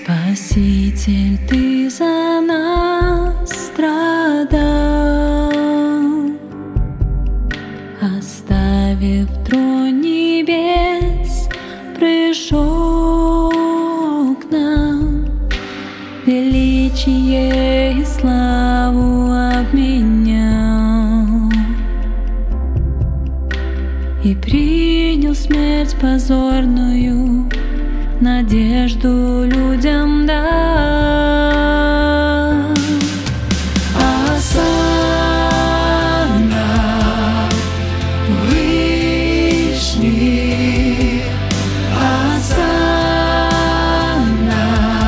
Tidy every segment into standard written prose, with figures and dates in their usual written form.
Спаситель, Ты за нас страдал, оставив трон небес, пришел к нам, величие и славу обменял и принял смерть позорную, надежду людям дал. Осанна Вышних, осанна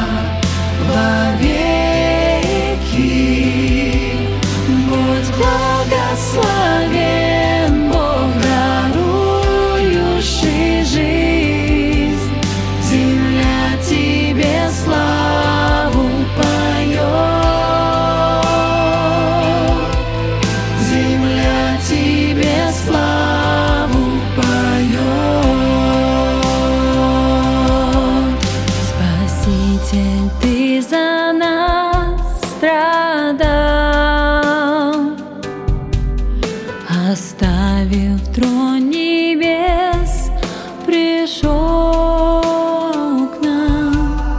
вовеки, будь благословен Бог, дарующий жизнь. Земля Тебе славу поет, земля Тебе славу поет. Спаситель, Ты за нас страдал, оставив трон небес, пришел к нам,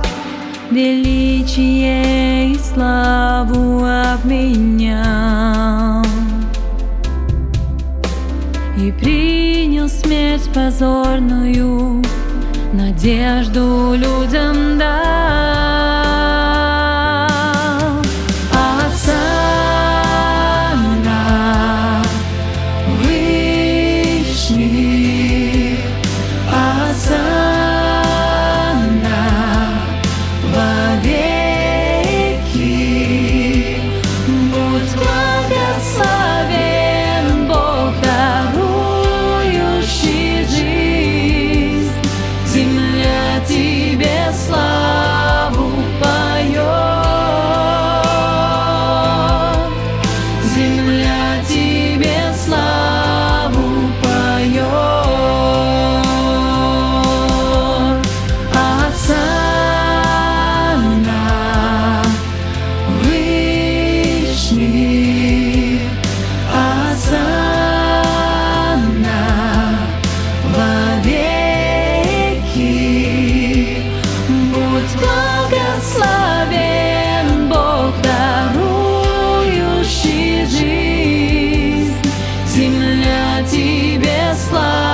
величие и славу обменял и принял смерть позорную, надежду людям дал. Осанна Вышних, осанна вовеки, будь благословен Бог, дарующий жизнь. Земля Тебе славу поет, земля Тебе славу поет. Осанна Вышних, осанна вовеки, будь благословен Бог, дарующий жизнь. Земля Тебе славу